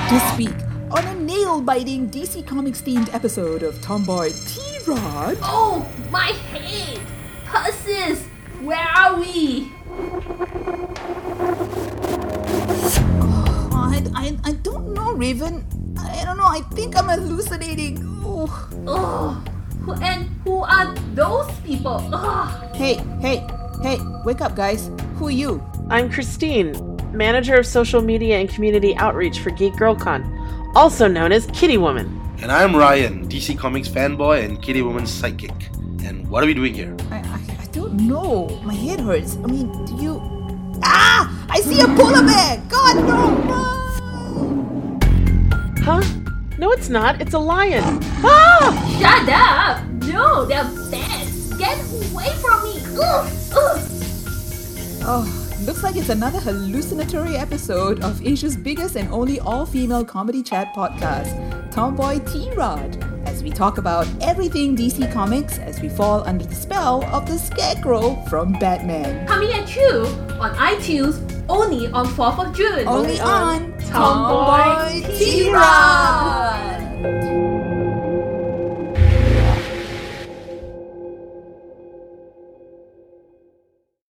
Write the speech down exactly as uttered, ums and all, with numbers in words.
This week, on a nail-biting D C Comics themed episode of Tomboy T-Rod. Oh, my head! Persis, where are we? Oh, I, I, I don't know, Raven. I don't know, I think I'm hallucinating. Oh. Oh, and who are those people? Oh. Hey, hey, hey, wake up, guys. Who are you? I'm Christine, Manager of Social Media and Community Outreach for Geek Girl Con, also known as Kitty Woman. And I'm Ryan, D C Comics fanboy and Kitty Woman's sidekick. And what are we doing here? I, I, I don't know. My head hurts. I mean, do you... Ah! I see a polar bear! God, no! Huh? No, it's not. It's a lion. Ah! Shut up! No, they're bad! Get away from me! Ugh! Ugh! Oh, looks like it's another hallucinatory episode of Asia's biggest and only all-female comedy chat podcast, Tomboy T-Rod, as we talk about everything D C Comics as we fall under the spell of the Scarecrow from Batman. Coming at you on iTunes only on fourth of June. Only on Tomboy T-Rod!